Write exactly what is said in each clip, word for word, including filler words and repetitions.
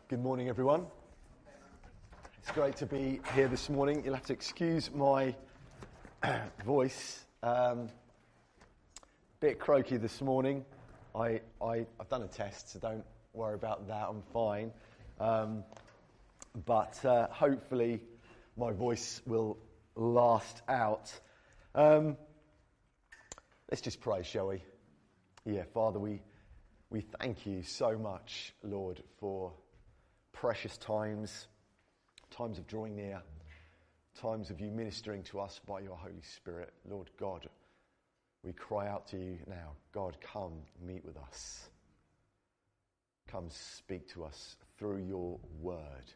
Good morning, everyone. It's great to be here this morning. You'll have to excuse my voice. Um, bit croaky this morning. I, I, I've done a test, so don't worry about that. I'm fine. Um, but uh, hopefully my voice will last out. Um, let's just pray, shall we? Yeah, Father, we, we thank you so much, Lord, for precious times, times of drawing near, times of you ministering to us by your Holy Spirit. Lord God, we cry out to you now. God, come meet with us. Come speak to us through your word.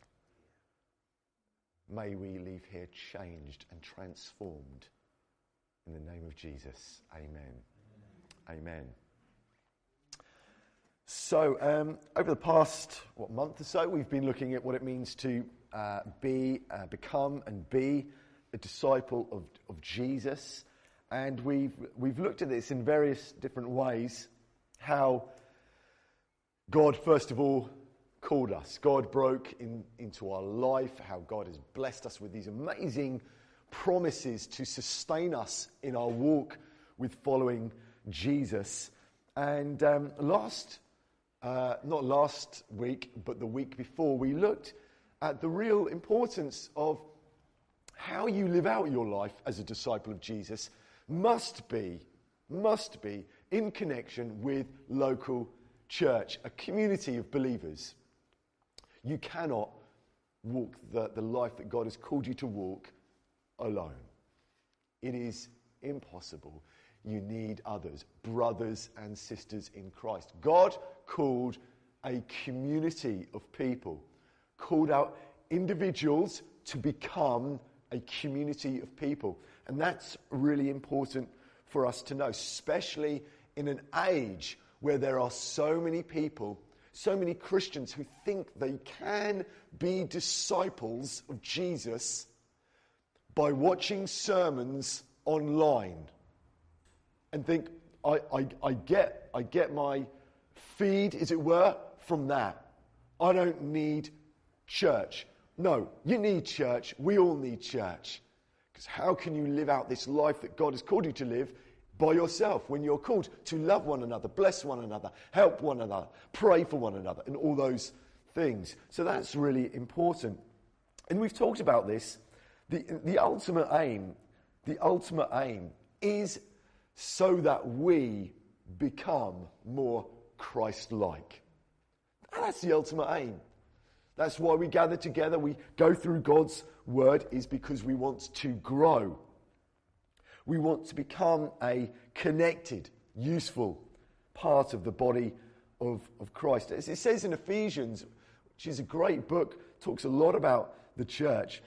May we leave here changed and transformed. In the name of Jesus, amen. Amen. Amen. So, um, over the past, what, month or so, we've been looking at what it means to uh, be, uh, become and be a disciple of, of Jesus. And we've, we've looked at this in various different ways, how God, first of all, called us. God broke in, into our life, how God has blessed us with these amazing promises to sustain us in our walk with following Jesus. And um, last Uh, not last week, but the week before, we looked at the real importance of how you live out your life as a disciple of Jesus must be, must be in connection with local church, a community of believers. You cannot walk the, the life that God has called you to walk alone. It is impossible. You need others, brothers and sisters in Christ. God called a community of people, called out individuals to become a community of people. And that's really important for us to know, especially in an age where there are so many people, so many Christians who think they can be disciples of Jesus by watching sermons online. And think, I, I, I get I get my feed, as it were, from that. I don't need church. No, you need church. We all need church. Because how can you live out this life that God has called you to live by yourself when you're called to love one another, bless one another, help one another, pray for one another, and all those things. So that's really important. And we've talked about this. The, the ultimate aim, the ultimate aim is so that we become more Christ-like. That's the ultimate aim. That's why we gather together, we go through God's word, is because we want to grow. We want to become a connected, useful part of the body of, of Christ. As it says in Ephesians, which is a great book, talks a lot about the church.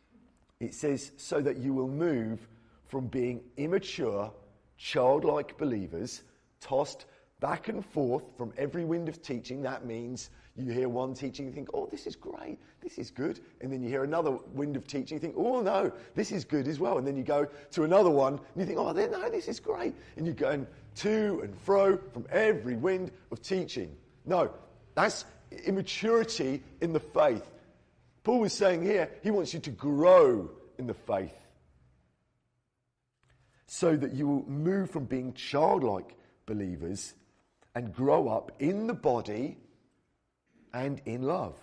It says, so that you will move from being immature, childlike believers, tossed back and forth from every wind of teaching. That means you hear one teaching, you think, oh, this is great, this is good. And then you hear another wind of teaching, you think, oh, no, this is good as well. And then you go to another one, and you think, oh, no, this is great. And you're going to and fro from every wind of teaching. No, that's immaturity in the faith. Paul was saying here, he wants you to grow in the faith, so that you will move from being childlike believers and grow up in the body and in love.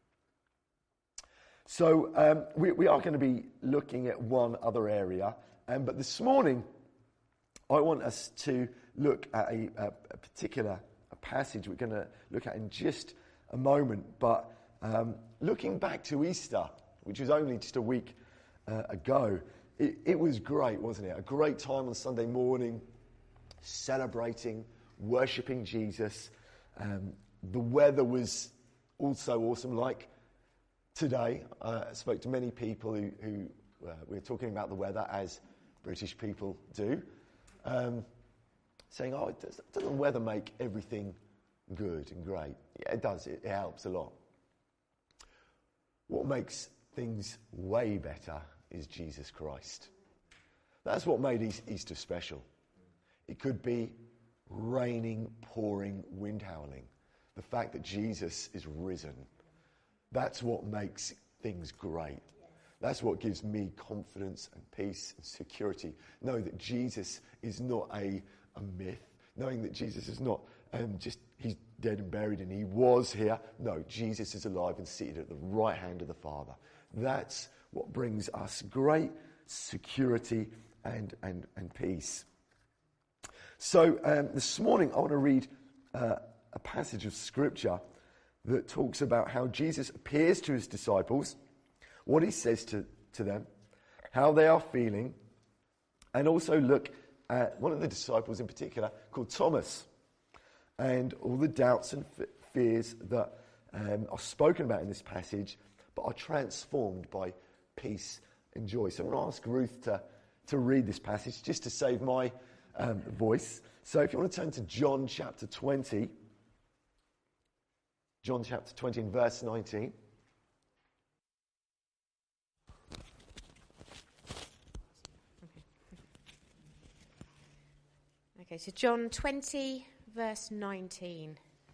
So um, we, we are going to be looking at one other area, um, but this morning I want us to look at a, a, a particular a passage we're going to look at in just a moment, but um, looking back to Easter, which was only just a week uh, ago, It, it was great, wasn't it? A great time on Sunday morning, celebrating, worshipping Jesus. Um, the weather was also awesome, like today. Uh, I spoke to many people who, who uh, we were talking about the weather, as British people do, um, saying, oh, it does, doesn't weather make everything good and great? Yeah, it does. It, it helps a lot. What makes things way better is Jesus Christ. That's what made Easter special. It could be raining, pouring, wind howling. The fact that Jesus is risen That's what makes things great. That's what gives me confidence and peace and security. Knowing that Jesus is not a, a myth. Knowing that Jesus is not um, just, he's dead and buried and he was here. No, Jesus is alive and seated at the right hand of the Father. That's what brings us great security and, and, and peace. So um, this morning I want to read uh, a passage of Scripture that talks about how Jesus appears to his disciples, what he says to, to them, how they are feeling, and also look at one of the disciples in particular called Thomas, and all the doubts and f- fears that um, are spoken about in this passage, but are transformed by peace and joy. So I'm going to ask Ruth to, to read this passage just to save my um, voice. So if you want to turn to John chapter twenty, John chapter twenty and verse nineteen. Okay, so John twenty, verse nineteen.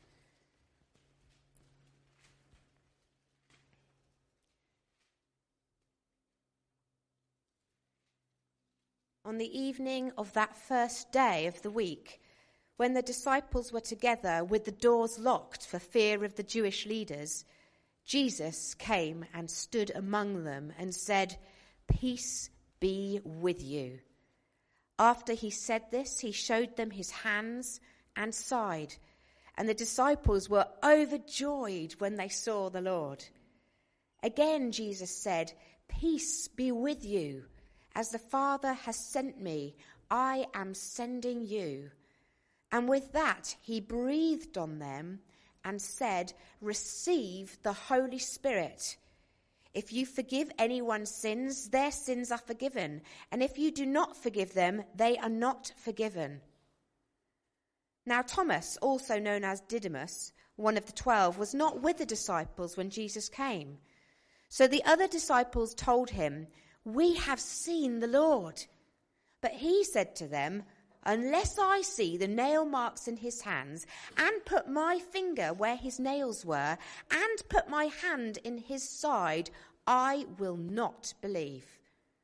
On the evening of that first day of the week, when the disciples were together with the doors locked for fear of the Jewish leaders, Jesus came and stood among them and said, "Peace be with you." After he said this, he showed them his hands and side, and the disciples were overjoyed when they saw the Lord. Again, Jesus said, "Peace be with you. As the Father has sent me, I am sending you." And with that, he breathed on them and said, "Receive the Holy Spirit. If you forgive anyone's sins, their sins are forgiven. And if you do not forgive them, they are not forgiven." Now Thomas, also known as Didymus, one of the twelve, was not with the disciples when Jesus came. So the other disciples told him, "We have seen the Lord." But he said to them, "Unless I see the nail marks in his hands, and put my finger where his nails were, and put my hand in his side, I will not believe."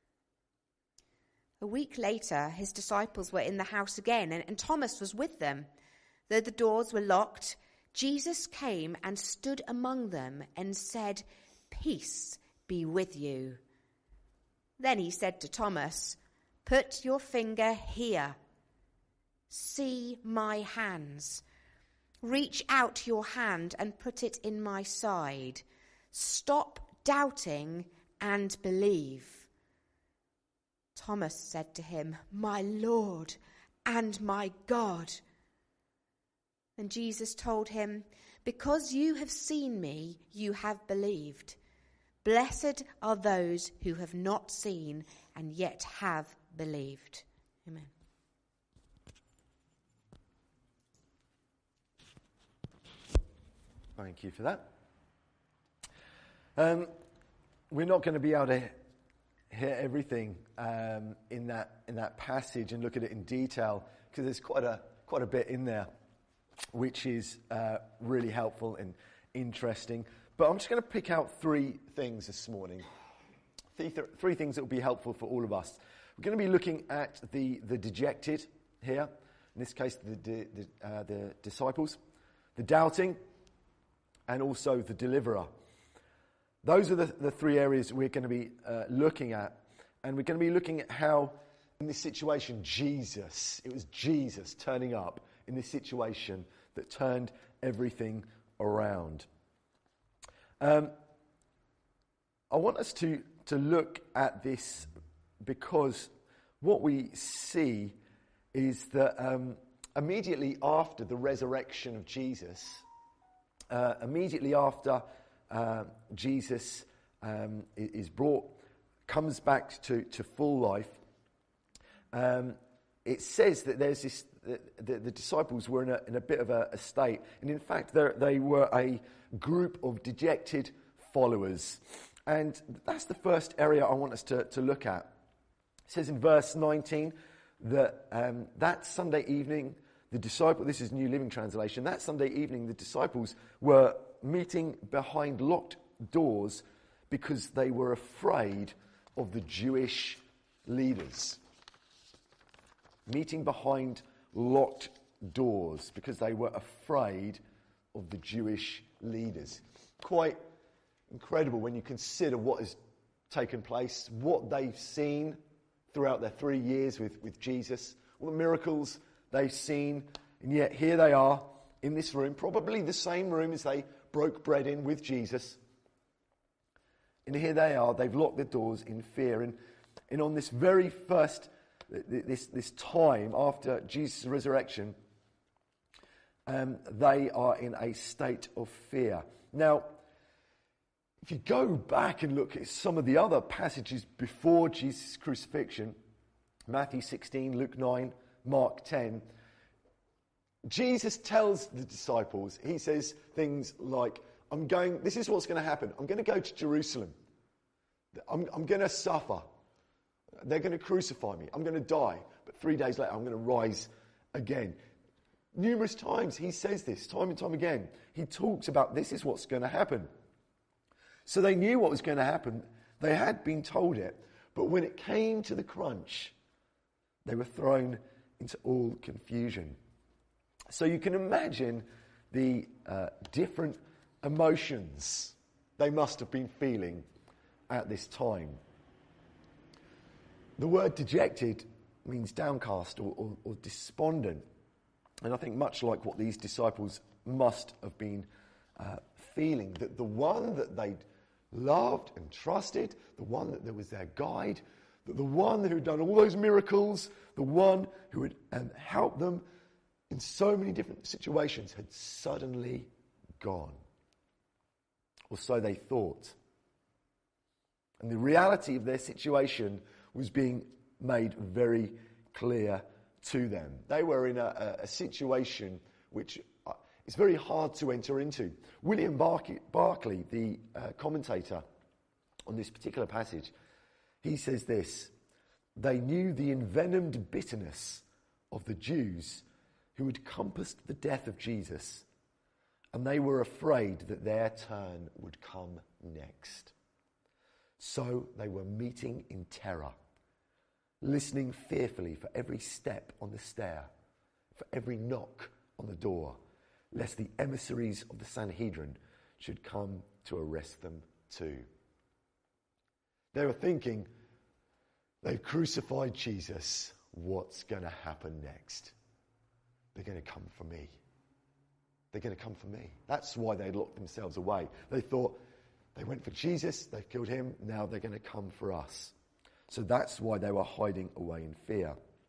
A week later, his disciples were in the house again, and, and Thomas was with them. Though the doors were locked, Jesus came and stood among them and said, "Peace be with you." Then he said to Thomas, "Put your finger here. See my hands. Reach out your hand and put it in my side. Stop doubting and believe." Thomas said to him, "My Lord and my God." And Jesus told him, "Because you have seen me, you have believed. Blessed are those who have not seen and yet have believed." Amen. Thank you for that. Um, we're not going to be able to hear everything um, in that in that passage and look at it in detail, because there's quite a quite a bit in there, which is uh, really helpful and interesting. But I'm just going to pick out three things this morning. Three, th- three things that will be helpful for all of us. We're going to be looking at the, the dejected here, in this case the, the, the, uh, the disciples, the doubting, and also the deliverer. Those are the, the three areas we're going to be uh, looking at. And we're going to be looking at how, in this situation, Jesus, it was Jesus turning up in this situation that turned everything around. Um, I want us to, to look at this because what we see is that um, immediately after the resurrection of Jesus, uh, immediately after uh, Jesus um, is brought, comes back to, to full life, um, it says that there's this, the, the, the disciples were in a, in a bit of a, a state. And in fact, they were a group of dejected followers. And that's the first area I want us to, to look at. It says in verse nineteen that um, that Sunday evening, the disciple, this is New Living Translation, that Sunday evening the disciples were meeting behind locked doors because they were afraid of the Jewish leaders. Meeting behind locked doors because they were afraid of the Jewish leaders. Quite incredible when you consider what has taken place, what they've seen throughout their three years with, with Jesus, all the miracles they've seen, and yet here they are in this room, probably the same room as they broke bread in with Jesus. And here they are, they've locked the doors in fear. And, and on this very first, this, this time after Jesus' resurrection, um, they are in a state of fear. Now, if you go back and look at some of the other passages before Jesus' crucifixion, Matthew sixteen, Luke nine, Mark ten, Jesus tells the disciples, he says things like, I'm going, this is what's going to happen. I'm going to go to Jerusalem. I'm, I'm going to suffer. They're going to crucify me. I'm going to die. But three days later, I'm going to rise again. Numerous times he says this, time and time again. He talks about this is what's going to happen. So they knew what was going to happen. They had been told it. But when it came to the crunch, they were thrown into all confusion. So you can imagine the uh, different emotions they must have been feeling at this time. The word dejected means downcast or, or, or despondent. And I think much like what these disciples must have been uh, feeling, that the one that they'd loved and trusted, the one that was their guide, that the one who had done all those miracles, the one who had um, helped them in so many different situations, had suddenly gone. Or so they thought. And the reality of their situation was being made very clear to them. They were in a, a, a situation which uh, is very hard to enter into. William Barclay, Barclay the uh, commentator on this particular passage, he says this: they knew the envenomed bitterness of the Jews who had compassed the death of Jesus, and they were afraid that their turn would come next. So they were meeting in terror, listening fearfully for every step on the stair, for every knock on the door, lest the emissaries of the Sanhedrin should come to arrest them too. They were thinking, they've crucified Jesus, what's going to happen next? They're going to come for me. They're going to come for me. That's why they locked themselves away. They thought, they went for Jesus, they've killed him, now they're going to come for us. So that's why they were hiding away in fear.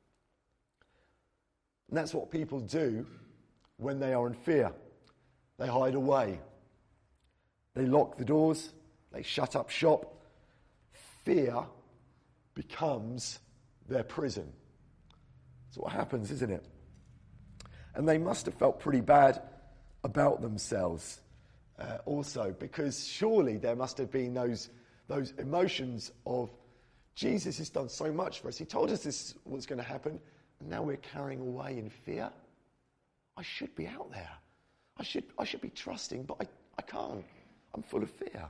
And that's what people do when they are in fear. They hide away. They lock the doors. They shut up shop. Fear becomes their prison. That's what happens, isn't it? And they must have felt pretty bad about themselves uh, also, because surely there must have been those, those emotions of, Jesus has done so much for us. He told us this was going to happen, and now we're carrying away in fear. I should be out there. I should, I should be trusting, but I, I can't. I'm full of fear.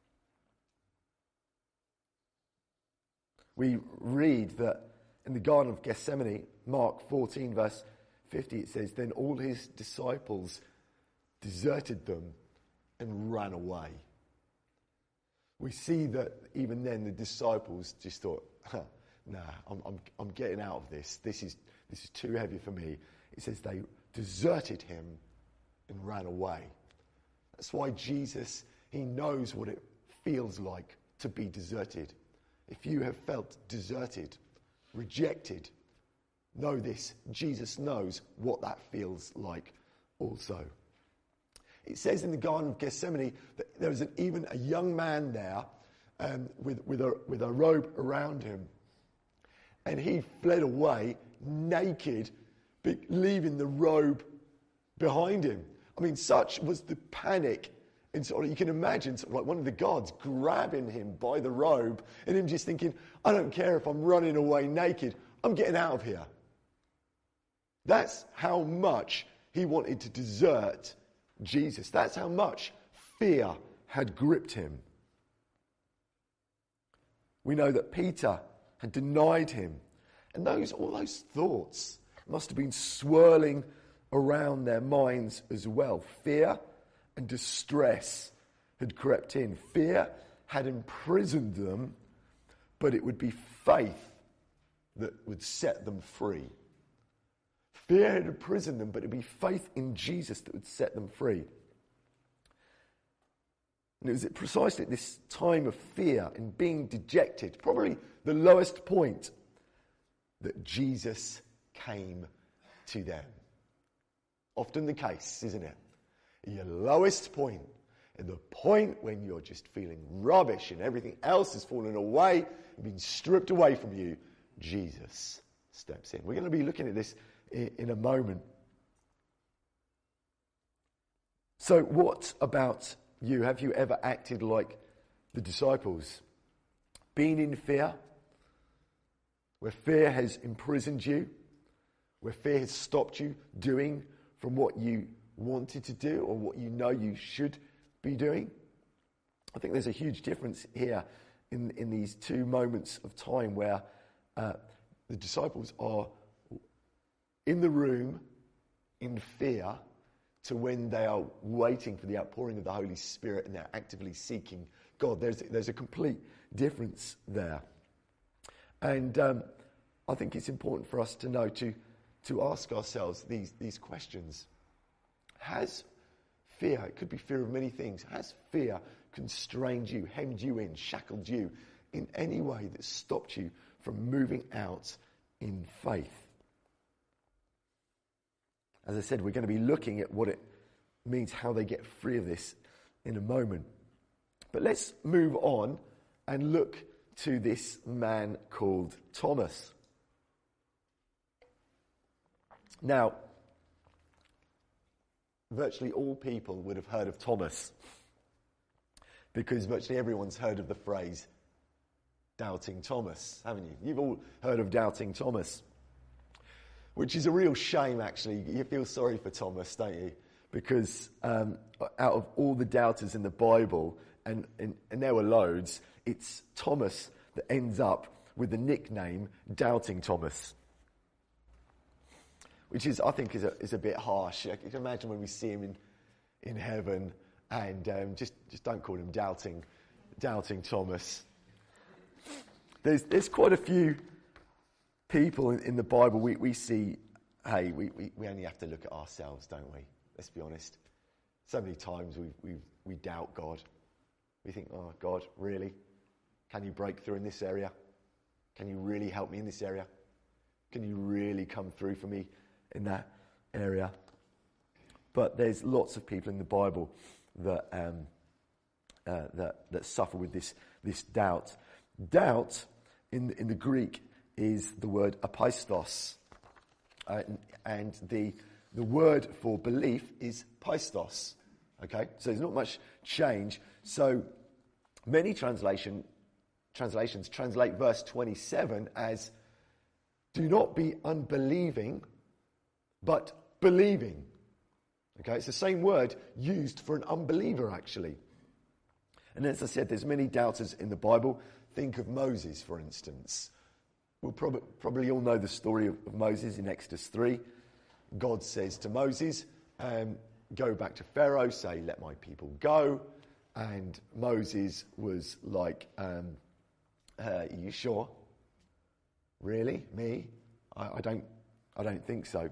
We read that in the Garden of Gethsemane, Mark fourteen, verse fifty, it says, then all his disciples deserted them and ran away. We see that even then the disciples just thought, huh, nah, I'm, I'm, I'm getting out of this. This is, this is too heavy for me. It says they deserted him and ran away. That's why Jesus, he knows what it feels like to be deserted. If you have felt deserted, rejected, know this, Jesus knows what that feels like also. It says in the Garden of Gethsemane that there was an, even a young man there um, with, with, a, with a robe around him. And he fled away naked, leaving the robe behind him. I mean, such was the panic. And sort of, you can imagine sort of like one of the guards grabbing him by the robe and him just thinking, I don't care if I'm running away naked. I'm getting out of here. That's how much he wanted to desert Jesus. That's how much fear had gripped him. We know that Peter had denied him. And those, all those thoughts must have been swirling around their minds as well. Fear and distress had crept in. Fear had imprisoned them, but it would be faith that would set them free. Fear had imprisoned them, but it would be faith in Jesus that would set them free. And it was precisely at this time of fear and being dejected, probably the lowest point, that Jesus came to them. Often the case, isn't it? At your lowest point, at the point when you're just feeling rubbish and everything else is falling away and being stripped away from you, Jesus steps in. We're going to be looking at this in, in a moment. So what about you? Have you ever acted like the disciples? Been in fear? Where fear has imprisoned you? Where fear has stopped you doing from what you wanted to do or what you know you should be doing? I think there's a huge difference here in, in these two moments of time where uh, the disciples are in the room in fear to when they are waiting for the outpouring of the Holy Spirit and they're actively seeking God. There's, there's a complete difference there. And um, I think it's important for us to know, to, to ask ourselves these, these questions. Has fear, it could be fear of many things, has fear constrained you, hemmed you in, shackled you in any way that stopped you from moving out in faith? As I said, we're going to be looking at what it means, how they get free of this in a moment. But let's move on and look to this man called Thomas. Now, virtually all people would have heard of Thomas, because virtually everyone's heard of the phrase Doubting Thomas, haven't you? You've all heard of Doubting Thomas, which is a real shame, actually. You feel sorry for Thomas, don't you? Because um, out of all the doubters in the Bible, and, and, and there were loads, it's Thomas that ends up with the nickname Doubting Thomas, which is, I think, is a, is a bit harsh. I can imagine when we see him in, in heaven, and um, just, just don't call him Doubting, Doubting Thomas. There's, there's quite a few people in, in the Bible we, we see, hey, we, we, we only have to look at ourselves, don't we? Let's be honest. So many times we we we doubt God. We think, oh, God, really? Can you break through in this area? Can you really help me in this area? Can you really come through for me in that area? But there's lots of people in the Bible that um, uh, that that suffer with this this doubt. Doubt in in the Greek is the word apistos, uh, and the the word for belief is pistos. Okay, so there's not much change. So many translation translations translate verse twenty-seven as, "Do not be unbelieving, but believing." Okay, it's the same word used for an unbeliever, actually. And as I said, there's many doubters in the Bible. Think of Moses, for instance. We'll prob- probably all know the story of, of Moses in Exodus three. God says to Moses, um, go back to Pharaoh, say, let my people go. And Moses was like, um, uh, are you sure? Really? Me? I, I don't I don't think so.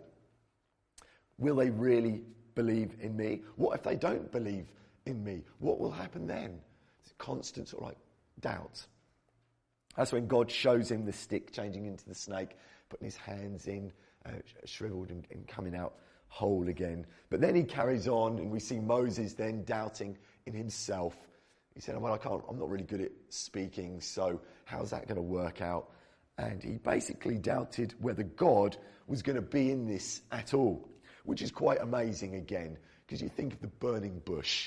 Will they really believe in me? What if they don't believe in me? What will happen then? It's a constant sort of like doubt. That's when God shows him the stick changing into the snake, putting his hands in, uh, shriveled and, and coming out whole again. But then he carries on, and we see Moses then doubting in himself. He said, well, I can't, I'm not really good at speaking, so how's that going to work out? And he basically doubted whether God was going to be in this at all, which is quite amazing again, because you think of the burning bush.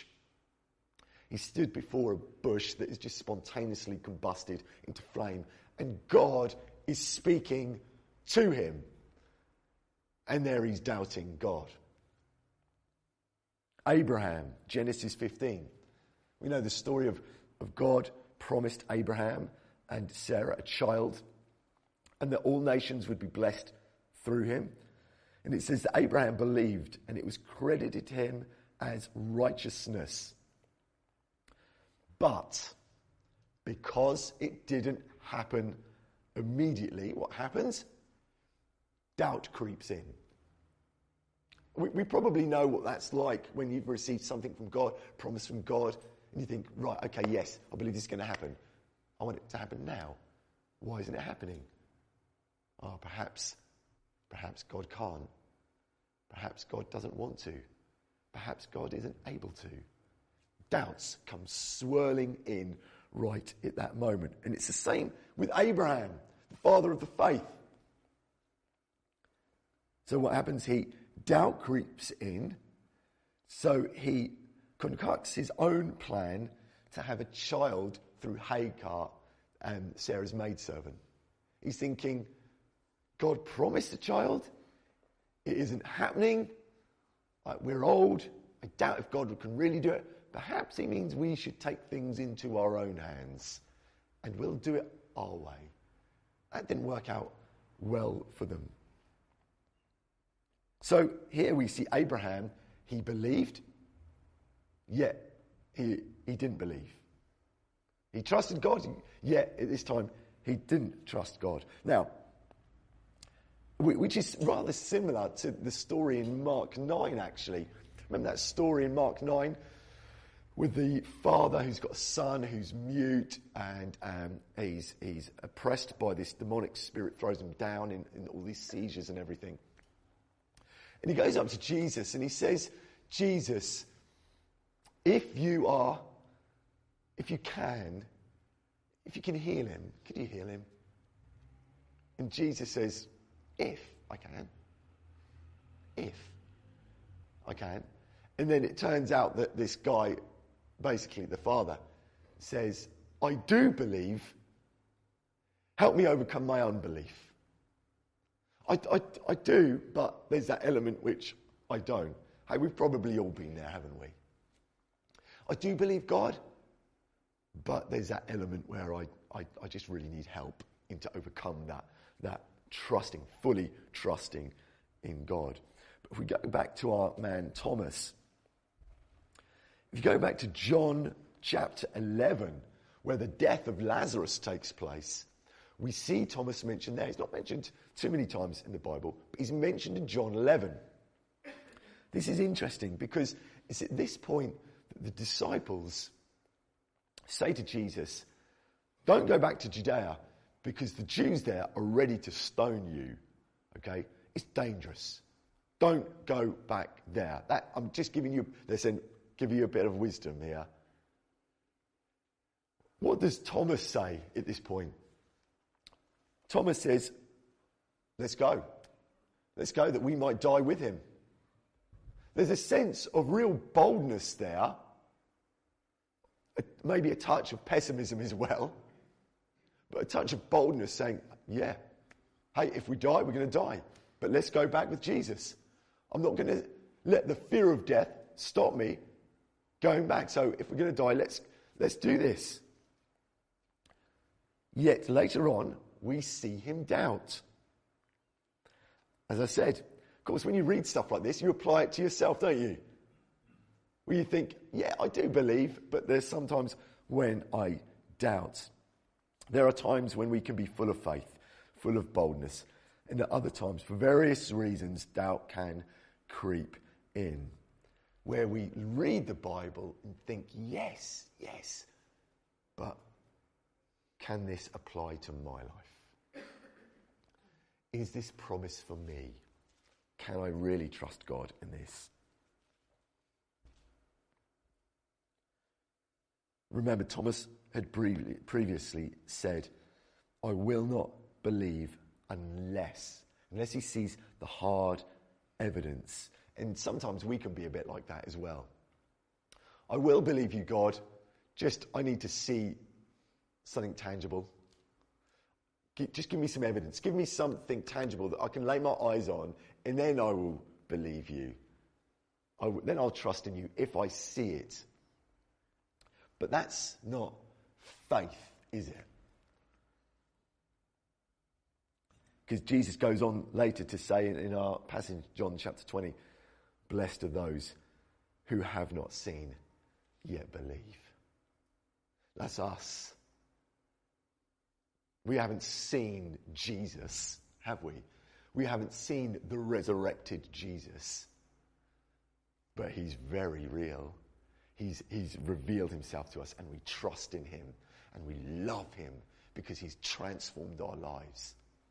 He stood before a bush that is just spontaneously combusted into flame, and God is speaking to him. And there he's doubting God. Abraham, Genesis fifteen. We know the story of, of God promised Abraham and Sarah a child, and that all nations would be blessed through him. And it says that Abraham believed, and it was credited to him as righteousness. But because it didn't happen immediately, what happens? Doubt creeps in. We, we probably know what that's like when you've received something from God, promise from God, and you think, right, okay, yes, I believe this is going to happen. I want it to happen now. Why isn't it happening? Oh, perhaps, perhaps God can't. Perhaps God doesn't want to. Perhaps God isn't able to. Doubts come swirling in right at that moment. And it's the same with Abraham, the father of the faith. So what happens? He doubt creeps in. So he concocts his own plan to have a child through Hagar, um, Sarah's maidservant. He's thinking, God promised a child. It isn't happening. Like, we're old. I doubt if God can really do it. Perhaps he means we should take things into our own hands and we'll do it our way. That didn't work out well for them. So here we see Abraham. He believed, yet he, he didn't believe. He trusted God, yet at this time he didn't trust God. Now, which is rather similar to the story in Mark nine, actually. Remember that story in Mark nine with the father who's got a son who's mute and um, he's he's oppressed by this demonic spirit, throws him down in, in all these seizures and everything. And he goes up to Jesus and he says, Jesus, if you are, if you can, if you can heal him, could you heal him? And Jesus says, if I can. If I can. And then it turns out that this guy, basically the father, says, I do believe. Help me overcome my unbelief. I, I, I do, but there's that element which I don't. Hey, we've probably all been there, haven't we? I do believe God, but there's that element where I, I, I just really need help in to overcome that, that trusting, fully trusting in God. But if we go back to our man Thomas, if you go back to John chapter eleven, where the death of Lazarus takes place, we see Thomas mentioned there. He's not mentioned too many times in the Bible, but he's mentioned in John eleven. This is interesting because it's at this point that the disciples say to Jesus, don't go back to Judea because the Jews there are ready to stone you. Okay? It's dangerous. Don't go back there. That, I'm just giving you, they're saying, give you a bit of wisdom here. What does Thomas say at this point? Thomas says, let's go. Let's go that we might die with him. There's a sense of real boldness there. Maybe a touch of pessimism as well. But a touch of boldness saying, yeah, hey, if we die, we're going to die. But let's go back with Jesus. I'm not going to let the fear of death stop me going back. So if we're going to die, let's let's do this. Yet later on, we see him doubt. As I said, of course, when you read stuff like this, you apply it to yourself, don't you? Where you think, yeah, I do believe, but there's sometimes when I doubt. There are times when we can be full of faith, full of boldness, and at other times, for various reasons, doubt can creep in. Where we read the Bible and think, yes, yes, but can this apply to my life? Is this promise for me? Can I really trust God in this? Remember, Thomas had previously said, I will not believe unless, unless he sees the hard evidence. And sometimes we can be a bit like that as well. I will believe you, God, just I need to see something tangible. Just give me some evidence. Give me something tangible that I can lay my eyes on, and then I will believe you. I will, then I'll trust in you if I see it. But that's not faith, is it? Because Jesus goes on later to say in, in our passage, John chapter twenty, blessed are those who have not seen yet believe. That's us. We haven't seen Jesus, have we? We haven't seen the resurrected Jesus. But he's very real. He's, he's revealed himself to us, and we trust in him and we love him because he's transformed our lives.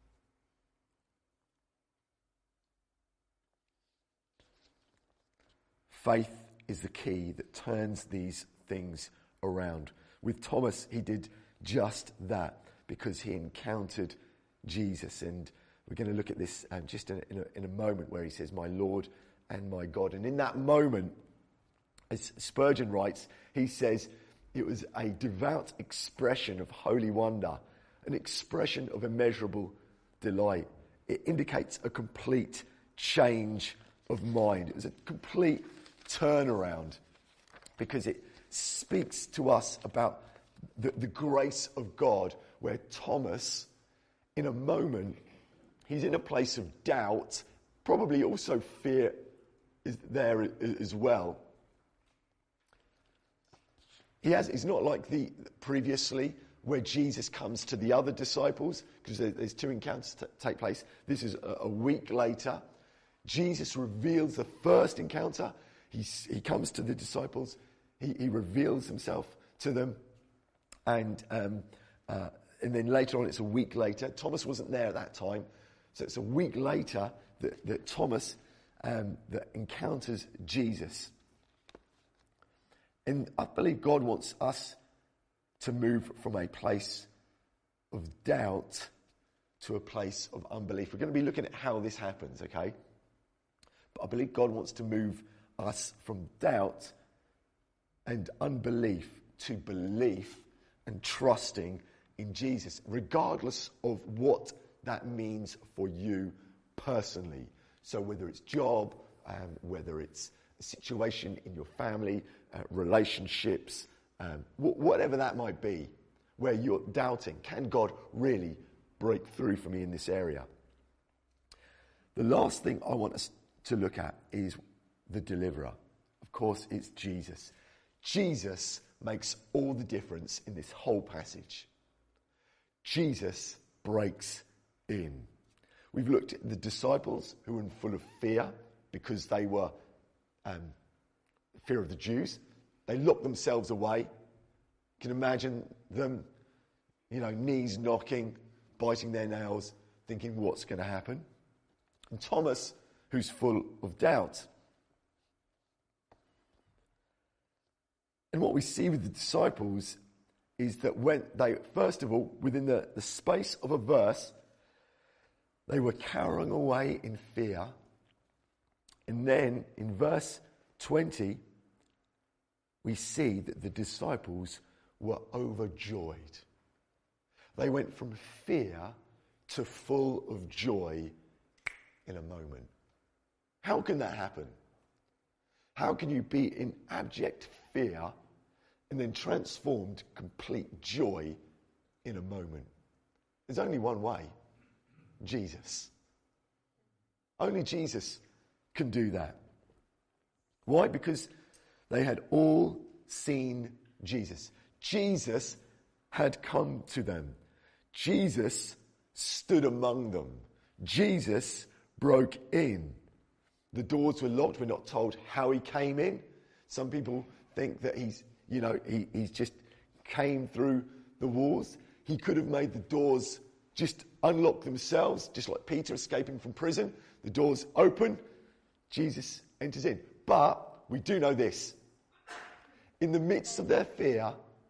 Faith is the key that turns these things around. With Thomas, he did just that because he encountered Jesus. And we're going to look at this um, just in a, in, a, in a moment where he says, my Lord and my God. And in that moment, as Spurgeon writes, he says, it was a devout expression of holy wonder, an expression of immeasurable delight. It indicates a complete change of mind. It was a complete turnaround because it speaks to us about the, the grace of God, where Thomas, in a moment, he's in a place of doubt, probably also fear is there as well. He has, it's not like the previously where Jesus comes to the other disciples, because there's two encounters t- take place. This is a, a week later. Jesus reveals the first encounter. He, he comes to the disciples. He, he reveals himself to them. And um, uh, and then later on, it's a week later. Thomas wasn't there at that time. So it's a week later that, that Thomas um, that encounters Jesus. And I believe God wants us to move from a place of doubt to a place of unbelief. We're going to be looking at how this happens, okay? But I believe God wants to move us from doubt and unbelief to belief and trusting in Jesus, regardless of what that means for you personally. So whether it's job, um, whether it's a situation in your family, uh, relationships, um, wh- whatever that might be, where you're doubting, can God really break through for me in this area? The last thing I want us to look at is the deliverer. Of course, it's Jesus. Jesus makes all the difference in this whole passage. Jesus breaks in. We've looked at the disciples who were full of fear because they were um, fear of the Jews. They locked themselves away. You can imagine them, you know, knees knocking, biting their nails, thinking what's going to happen. And Thomas, who's full of doubt. And what we see with the disciples is that when they, first of all, within the, the space of a verse, they were cowering away in fear. And then in verse twenty, we see that the disciples were overjoyed. They went from fear to full of joy in a moment. How can that happen? How can you be in abject fear and then transformed complete joy in a moment? There's only one way. Jesus. Only Jesus can do that. Why? Because they had all seen Jesus. Jesus had come to them. Jesus stood among them. Jesus broke in. The doors were locked. We're not told how he came in. Some people think that he's, you know, he, he's just came through the walls. He could have made the doors just unlock themselves, just like Peter escaping from prison. The doors open. Jesus enters in. But we do know this. In the midst of their fear,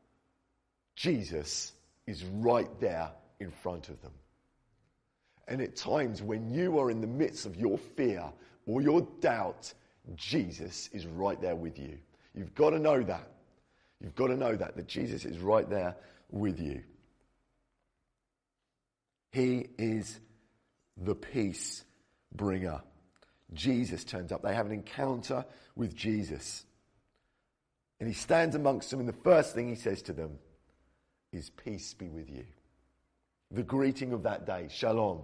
Jesus is right there in front of them. And at times when you are in the midst of your fear or your doubt, Jesus is right there with you. You've got to know that. You've got to know that, that Jesus is right there with you. He is the peace bringer. Jesus turns up. They have an encounter with Jesus. And he stands amongst them, and the first thing he says to them is, peace be with you. The greeting of that day, shalom.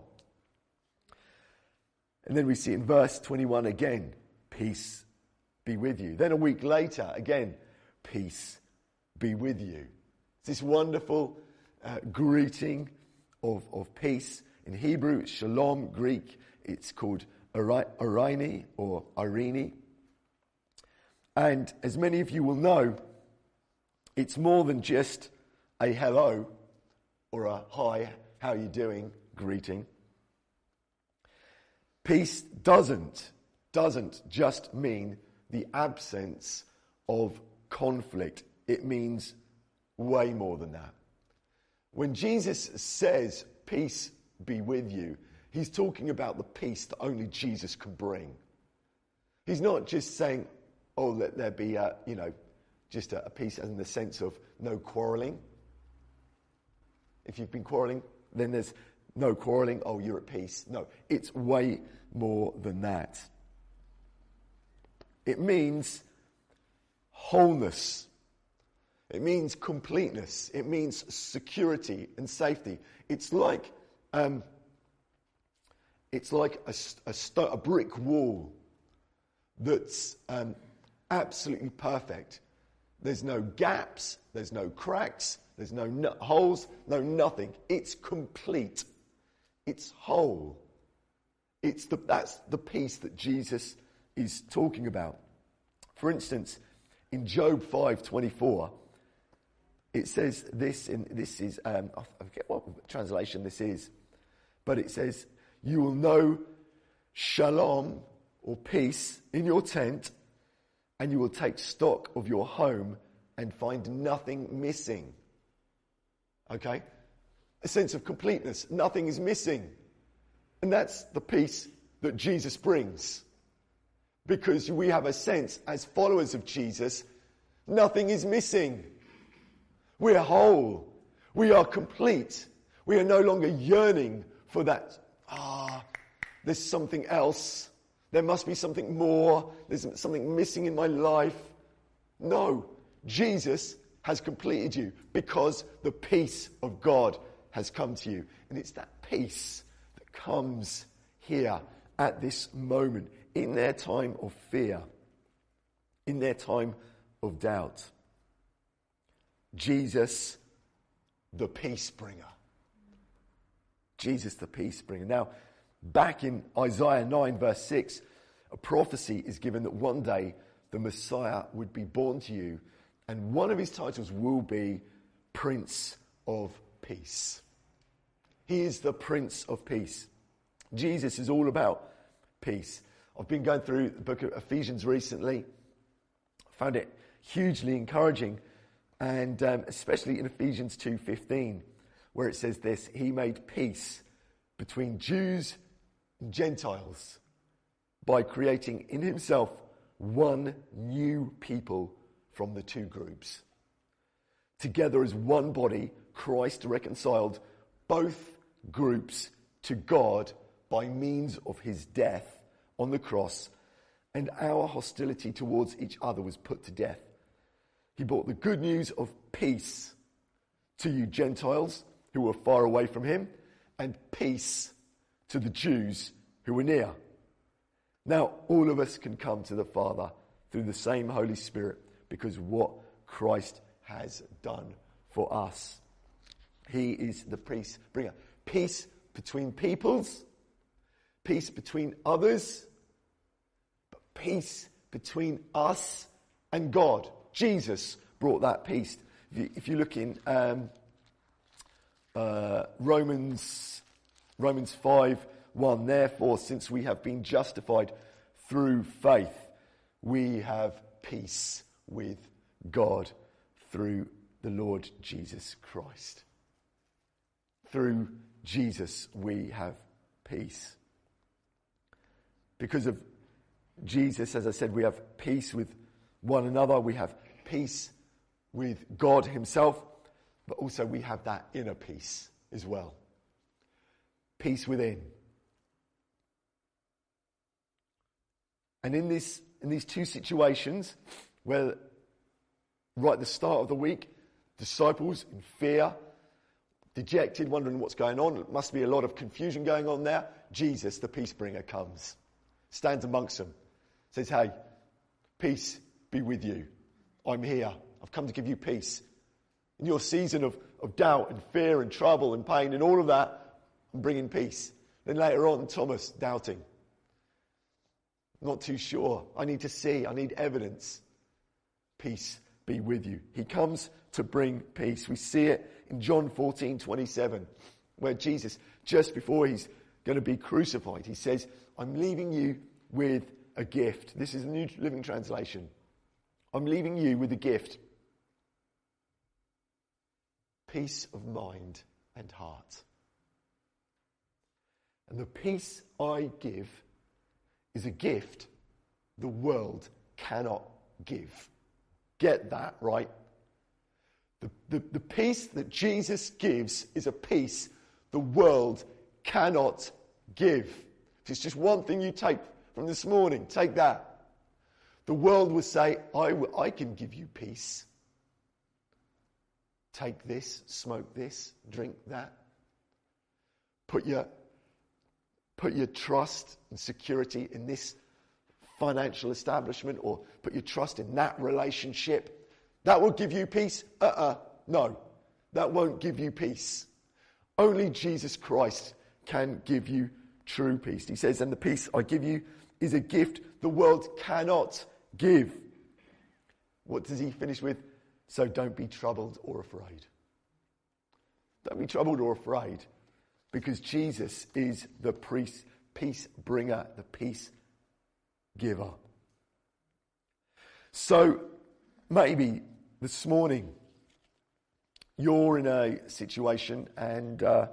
And then we see in verse twenty-one again, peace be with you. Then a week later, again, peace be with you. It's this wonderful uh, greeting of, of peace. In Hebrew, it's shalom. Greek, it's called Irene or Irene. And as many of you will know, it's more than just a hello or a hi, how are you doing greeting. Peace doesn't, doesn't just mean the absence of conflict. It means way more than that. When Jesus says, peace be with you, he's talking about the peace that only Jesus can bring. He's not just saying, oh, let there be a, you know, just a, a peace in the sense of no quarrelling. If you've been quarrelling, then there's no quarrelling, oh, you're at peace. No, it's way more than that. It means wholeness. It means completeness. It means security and safety. It's like um, it's like a, a, sto- a brick wall that's um, absolutely perfect. There's no gaps. There's no cracks. There's no nut holes. No nothing. It's complete. It's whole. It's the, that's the peace that Jesus is talking about. For instance, in Job five twenty-four, it says this, in, this is, um, I forget what translation this is, but it says, you will know shalom or peace in your tent, and you will take stock of your home and find nothing missing. Okay? A sense of completeness. Nothing is missing. And that's the peace that Jesus brings. Because we have a sense, as followers of Jesus, nothing is missing. We are whole. We are complete. We are no longer yearning for that. Ah, there's something else. There must be something more. There's something missing in my life. No, Jesus has completed you because the peace of God has come to you. And it's that peace that comes here at this moment, in their time of fear, in their time of doubt. Jesus, the peace bringer. Jesus, the peace bringer. Now, back in Isaiah nine, verse six, a prophecy is given that one day the Messiah would be born to you, and one of his titles will be Prince of Peace. He is the Prince of Peace. Jesus is all about peace. I've been going through the book of Ephesians recently. I found it hugely encouraging, and um, especially in Ephesians two fifteen, where it says this, he made peace between Jews and Gentiles by creating in himself one new people from the two groups. Together as one body, Christ reconciled both groups to God by means of his death on the cross, and our hostility towards each other was put to death. He brought the good news of peace to you Gentiles who were far away from him, and peace to the Jews who were near. Now all of us can come to the Father through the same Holy Spirit because what Christ has done for us. He is the peace bringer. Peace between peoples, peace between others, but peace between us and God. Jesus brought that peace. If you, if you look in um, uh, Romans, Romans five one, therefore, since we have been justified through faith, we have peace with God through the Lord Jesus Christ. Through Jesus, we have peace. Because of Jesus, as I said, we have peace with one another. We have peace with God himself. But also we have that inner peace as well. Peace within. And in this, in these two situations, where Right at the start of the week, disciples in fear, dejected, wondering what's going on. It must be a lot of confusion going on there. Jesus, the peace bringer, comes, stands amongst them, says, hey, peace be with you. I'm here. I've come to give you peace. In your season of, of doubt and fear and trouble and pain and all of that, I'm bringing peace. Then later on, Thomas doubting. Not too sure. I need to see. I need evidence. Peace be with you. He comes to bring peace. We see it in John fourteen twenty-seven, where Jesus, just before he's going to be crucified, he says, I'm leaving you with a gift. This is the New Living Translation. I'm leaving you with a gift. Peace of mind and heart. And the peace I give is a gift the world cannot give. Get that, right? The, the, the peace that Jesus gives is a peace the world cannot give. If it's just one thing you take from this morning, take that. The world will say, I, I can give you peace. Take this, smoke this, drink that. Put your, put your trust and security in this financial establishment, or put your trust in that relationship. That will give you peace? Uh-uh. No, that won't give you peace. Only Jesus Christ can give you true peace. He says, and the peace I give you is a gift the world cannot give. What does he finish with? So don't be troubled or afraid. Don't be troubled or afraid, because Jesus is the priest, peace bringer, the peace giver. So maybe this morning you're in a situation and uh,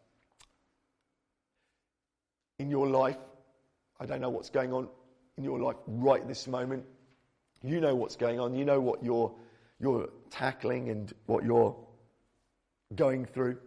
in your life, I don't know what's going on in your life right this moment. You know what's going on. You know what you're you're tackling and what you're going through.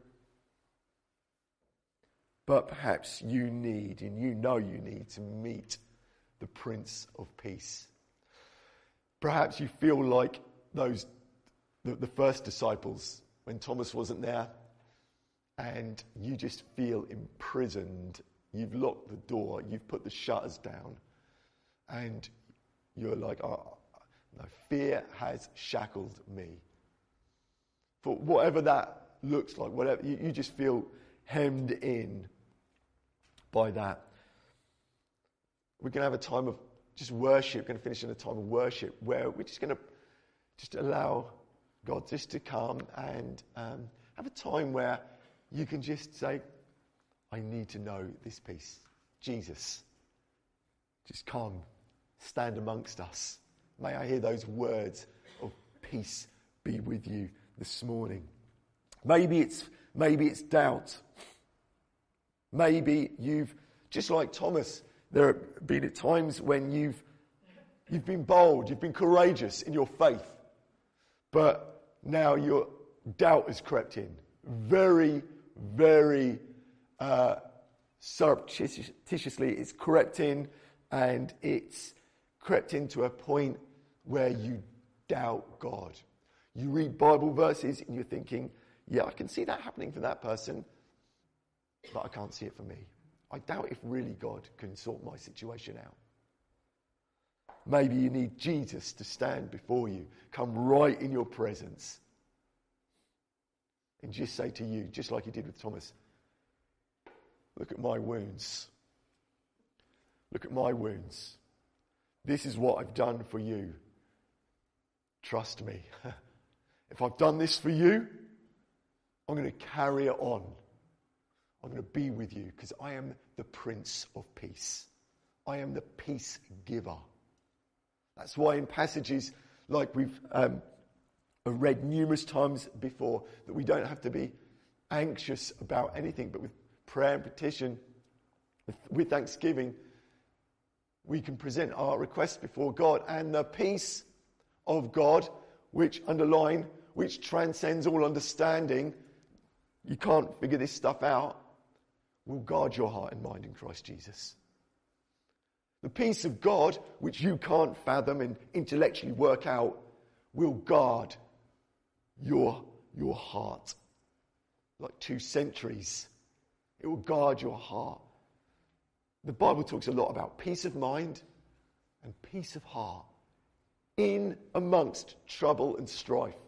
But perhaps you need, and you know you need, to meet the Prince of Peace. Perhaps you feel like those the, the first disciples when Thomas wasn't there, and you just feel imprisoned. You've locked the door, you've put the shutters down, and you're like, oh, no, fear has shackled me. For whatever that looks like, whatever you, you just feel hemmed in by that. We're going to have a time of just worship. We're going to finish in a time of worship where we're just going to just allow God just to come and um, have a time where you can just say, I need to know this peace. Jesus, just come, stand amongst us. May I hear those words of peace be with you this morning. Maybe it's maybe it's doubt. Maybe you've, just like Thomas, there have been at times when you've you've been bold, you've been courageous in your faith, but now your doubt has crept in. Very, very uh, surreptitiously, it's crept in, and it's crept into a point where you doubt God. You read Bible verses and you're thinking, yeah, I can see that happening for that person, but I can't see it for me. I doubt if really God can sort my situation out. Maybe you need Jesus to stand before you, come right in your presence, and just say to you, just like he did with Thomas, look at my wounds. Look at my wounds. This is what I've done for you. Trust me. If I've done this for you, I'm going to carry it on. I'm going to be with you because I am the Prince of Peace. I am the peace giver. That's why in passages like we've um, read numerous times before, that we don't have to be anxious about anything, but with prayer and petition, with, with thanksgiving, we can present our requests before God, and the peace of God, which underline, which transcends all understanding, you can't figure this stuff out, will guard your heart and mind in Christ Jesus. The peace of God, which you can't fathom and intellectually work out, will guard your, your heart. Like two sentries. It will guard your heart. The Bible talks a lot about peace of mind and peace of heart in amongst trouble and strife.